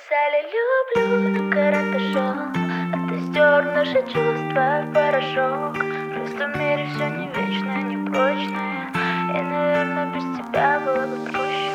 Написали люблю карандашом, а ты стер наши чувства в порошок. Просто в мире все не вечное, не прочное, и, наверное, без тебя было бы проще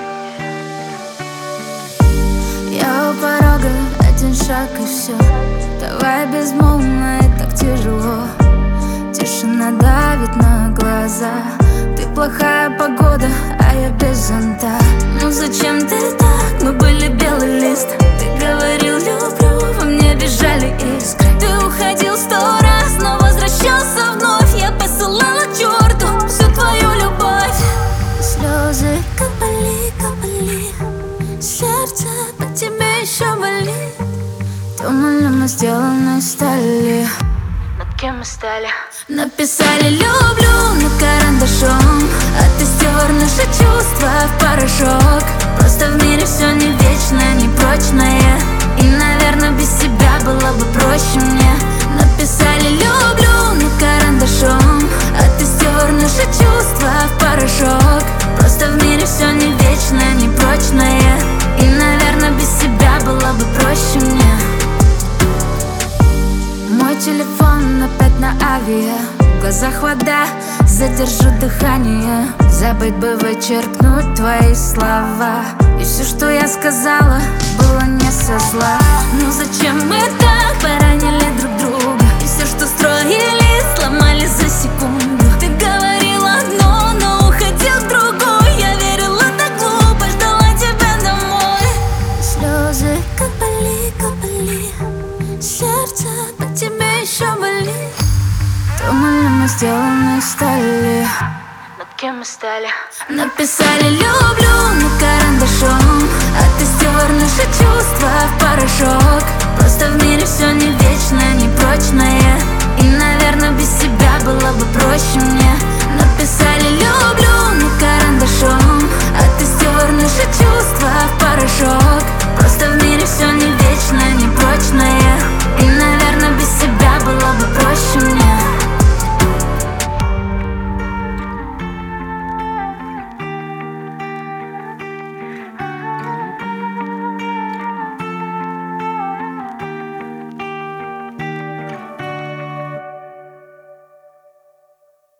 мне. Я у порога, один шаг и все. Давай безмолвно, и так тяжело. Тишина давит на глаза. Ты плохая погода, а я без зонта. Ну зачем ты так? Мы были белый лист. Ты говорил люблю, во мне бежали искры. Ты уходил 100 раз, но возвращался вновь. Я посылала к черту всю твою любовь. Слезы капали, капали. Сердце по тебе еще болит. Думали, мы сделаны из стали. Над кем мы стали? Написали люблю на карандашом, а ты стер наши чувства в порошок. Просто в мире все не вечное, не прочное, и, наверное, без тебя было бы проще мне. Написали люблю на карандашом, а ты стер наши чувства в порошок. Просто в мире все не вечное, не прочное, и, наверное, без тебя было бы проще мне. Мой телефон опять на авиа. В глазах вода, задержу дыхание. Забыть бы вычеркнуть твои слова. И все, что я сказала, было не со зла. Ну зачем мы так поранили друг друга? И все, что строили, сломали за секунду. Ты говорил одно, но уходил другое. Я верила так глупо, ждала тебя домой. Слезы капали, капали. Сердце по тебе еще болит. Думали, мы сделаны из стали. Над кем мы стали? Написали люблю на карандашом, а ты стер наши